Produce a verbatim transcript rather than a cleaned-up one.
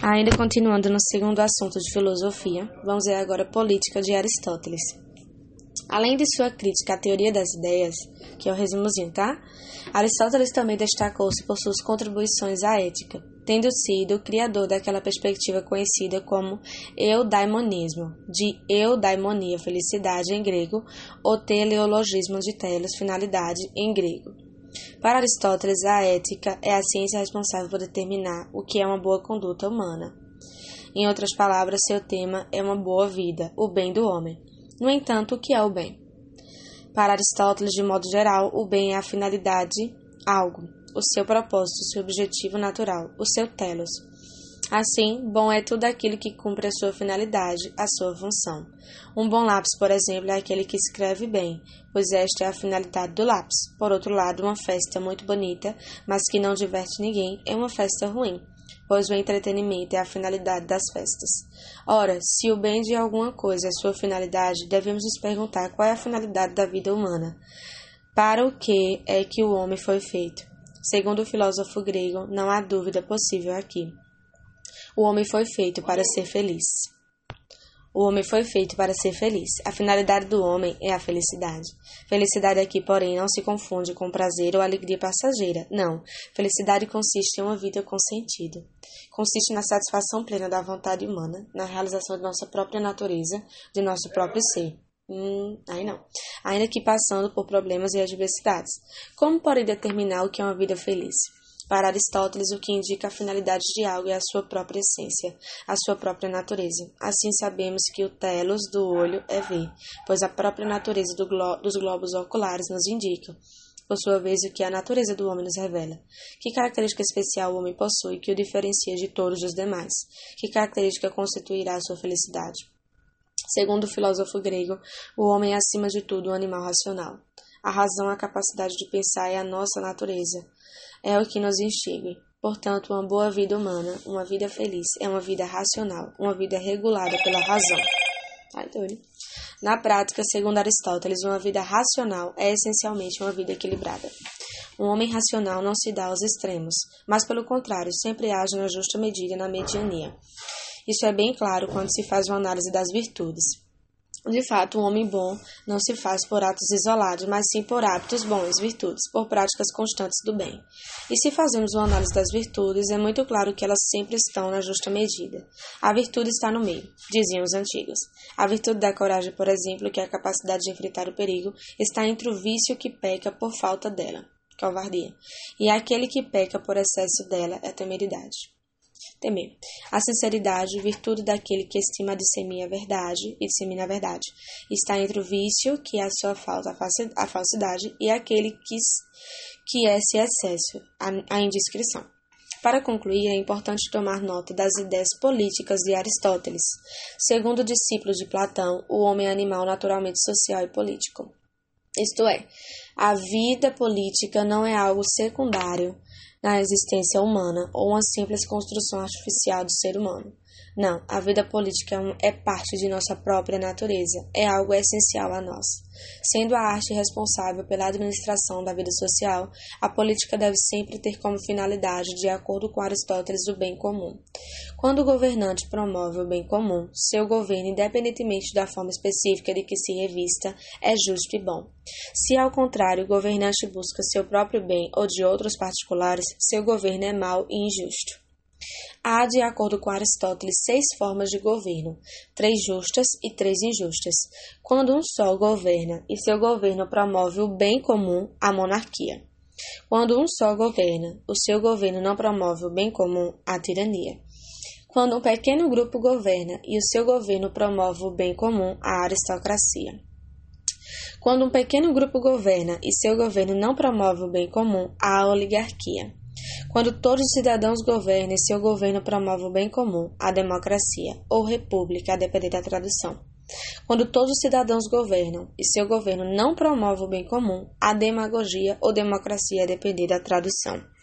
Ainda continuando no segundo assunto de filosofia, vamos ver agora a política de Aristóteles. Além de sua crítica à teoria das ideias, que é o resumozinho, tá? Aristóteles também destacou-se por suas contribuições à ética, tendo sido o criador daquela perspectiva conhecida como eudaimonismo, de eudaimonia, felicidade em grego, ou teleologismo de telos, finalidade em grego. Para Aristóteles, a ética é a ciência responsável por determinar o que é uma boa conduta humana. Em outras palavras, seu tema é uma boa vida, o bem do homem. No entanto, o que é o bem? Para Aristóteles, de modo geral, o bem é a finalidade, algo, o seu propósito, o seu objetivo natural, o seu telos. Assim, bom é tudo aquilo que cumpre a sua finalidade, a sua função. Um bom lápis, por exemplo, é aquele que escreve bem, pois esta é a finalidade do lápis. Por outro lado, uma festa muito bonita, mas que não diverte ninguém, é uma festa ruim, pois o entretenimento é a finalidade das festas. Ora, se o bem de alguma coisa é sua finalidade, devemos nos perguntar qual é a finalidade da vida humana. Para o que é que o homem foi feito? Segundo o filósofo grego, não há dúvida possível aqui. O homem foi feito para ser feliz. O homem foi feito para ser feliz. A finalidade do homem é a felicidade. Felicidade aqui, porém, não se confunde com prazer ou alegria passageira. Não. Felicidade consiste em uma vida com sentido. Consiste na satisfação plena da vontade humana, na realização de nossa própria natureza, de nosso próprio ser. Hum, aí não. Ainda que passando por problemas e adversidades. Como porém determinar o que é uma vida feliz? Para Aristóteles, o que indica a finalidade de algo é a sua própria essência, a sua própria natureza. Assim sabemos que o telos do olho é ver, pois a própria natureza do glo- dos globos oculares nos indica, por sua vez, o que a natureza do homem nos revela. Que característica especial o homem possui que o diferencia de todos os demais? Que característica constituirá a sua felicidade? Segundo o filósofo grego, o homem é acima de tudo um animal racional. A razão, a capacidade de pensar é a nossa natureza. É o que nos instiga. Portanto, uma boa vida humana, uma vida feliz, é uma vida racional, uma vida regulada pela razão. Ai, doido. Na prática, segundo Aristóteles, uma vida racional é essencialmente uma vida equilibrada. Um homem racional não se dá aos extremos, mas, pelo contrário, sempre age na justa medida, na mediania. Isso é bem claro quando se faz uma análise das virtudes. De fato, um homem bom não se faz por atos isolados, mas sim por hábitos bons, virtudes, por práticas constantes do bem. E se fazemos uma análise das virtudes, é muito claro que elas sempre estão na justa medida. A virtude está no meio, diziam os antigos. A virtude da coragem, por exemplo, que é a capacidade de enfrentar o perigo, está entre o vício que peca por falta dela, covardia, e aquele que peca por excesso dela é a temeridade. Temer. A sinceridade, virtude daquele que estima dissemina a verdade e dissemina a verdade, está entre o vício, que é a sua falta, a falsidade, e aquele que, que é esse excesso, a, a indiscrição. Para concluir, é importante tomar nota das ideias políticas de Aristóteles. Segundo o discípulo de Platão, o homem é animal naturalmente social e político. Isto é, a vida política não é algo secundário na existência humana ou uma simples construção artificial do ser humano. Não, a vida política é parte de nossa própria natureza, é algo essencial a nós. Sendo a arte responsável pela administração da vida social, a política deve sempre ter como finalidade, de acordo com Aristóteles, o bem comum. Quando o governante promove o bem comum, seu governo, independentemente da forma específica de que se revista, é justo e bom. Se, ao contrário, o governante busca seu próprio bem ou de outros particulares, seu governo é mau e injusto. Há, de acordo com Aristóteles, seis formas de governo, três justas e três injustas. Quando um só governa e seu governo promove o bem comum, a monarquia. Quando um só governa, o seu governo não promove o bem comum, a tirania. Quando um pequeno grupo governa e o seu governo promove o bem comum, a aristocracia. Quando um pequeno grupo governa e seu governo não promove o bem comum, a oligarquia. Quando todos os cidadãos governam e seu governo promove o bem comum, a democracia, ou república, a depender da tradução. Quando todos os cidadãos governam e seu governo não promove o bem comum, a demagogia ou democracia, a depender da tradução.